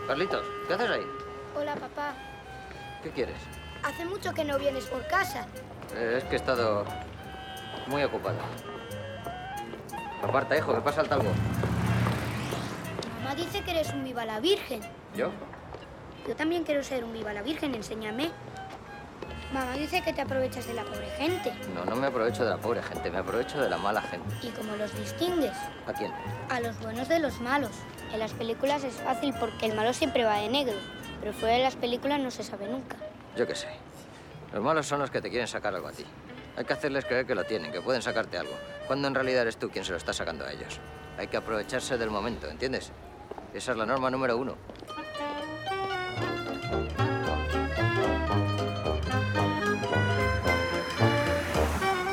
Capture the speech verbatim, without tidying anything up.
Carlitos, ¿qué haces ahí? Hola, papá. ¿Qué quieres? Hace mucho que no vienes por casa. Eh, es que he estado muy ocupado. Aparta, hijo, que pasa el talgo. Mamá dice que eres un viva la Virgen. ¿Yo? Yo también quiero ser un viva la Virgen, enséñame. Mamá dice que te aprovechas de la pobre gente. No, no me aprovecho de la pobre gente, me aprovecho de la mala gente. ¿Y cómo los distingues? ¿A quién? A los buenos de los malos. En las películas es fácil porque el malo siempre va de negro, pero fuera de las películas no se sabe nunca. Yo qué sé. Los malos son los que te quieren sacar algo a ti. Hay que hacerles creer que lo tienen, que pueden sacarte algo, cuando en realidad eres tú quien se lo está sacando a ellos. Hay que aprovecharse del momento, ¿entiendes? Esa es la norma número uno.